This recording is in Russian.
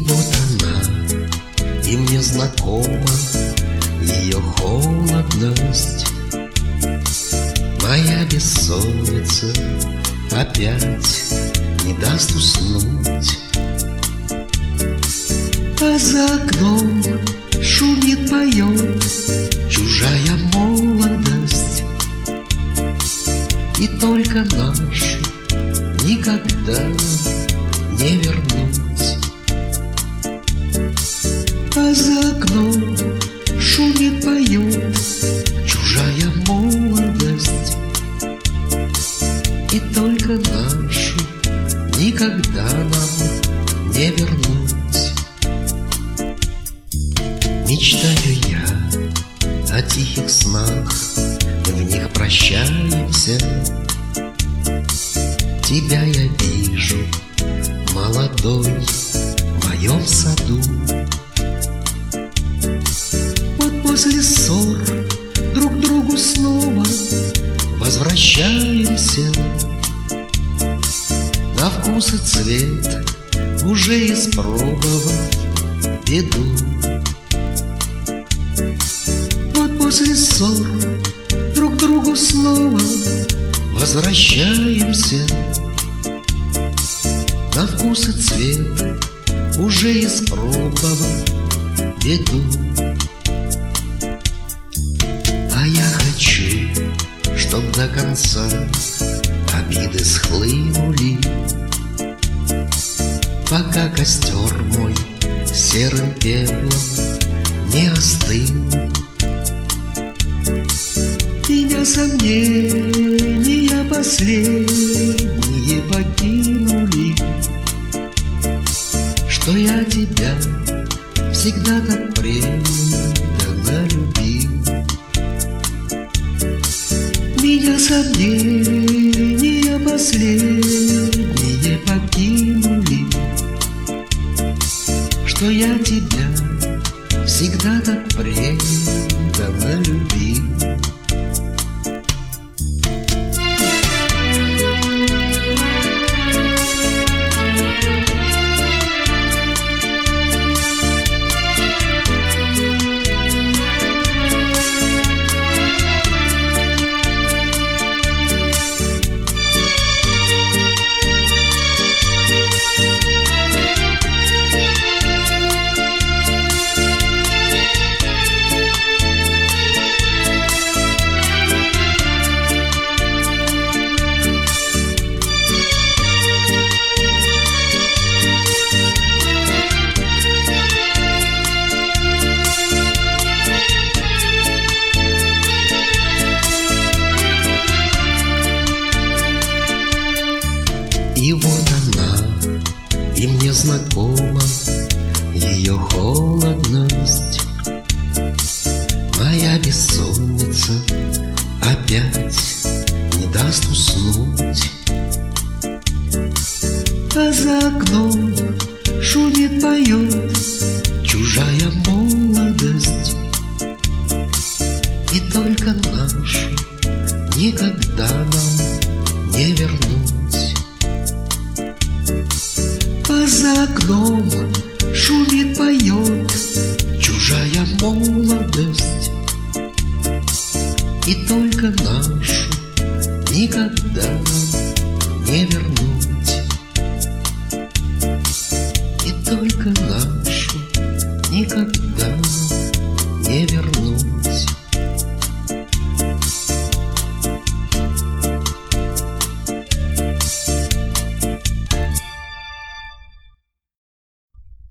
вот она, и мне знакома ее холодность. Моя бессонница опять не даст уснуть. А за окном шумит, поет чужая молодость. И только нашу никогда не вернуть. А за окном шумит, поет чужая молодость. И только нашу никогда нам не вернуть. Мечтаю я о тихих снах, в них прощаемся. Тебя я вижу, молодой, в моем саду. Вот после ссор друг другу снова возвращаемся. На вкус и цвет уже испробовав беду. Вот после ссор друг другу снова возвращаемся. На вкус и цвет уже испробовав беду. А я хочу, чтоб до конца обиды схлынули, пока костер мой серым пеплом не остыл. Меня сомнения последние покинули, что я тебя всегда так преданно любил. Меня сомнения последние покинули, что я тебя всегда так преданно любил. И вот она, и мне знакома ее холодность. Моя бессонница опять не даст уснуть. А за окном шумит, поет чужая молодость. И только нашу никогда нам не вернуть. А за окном шумит, поет чужая молодость. И только нашу никогда нам не вернуть. И только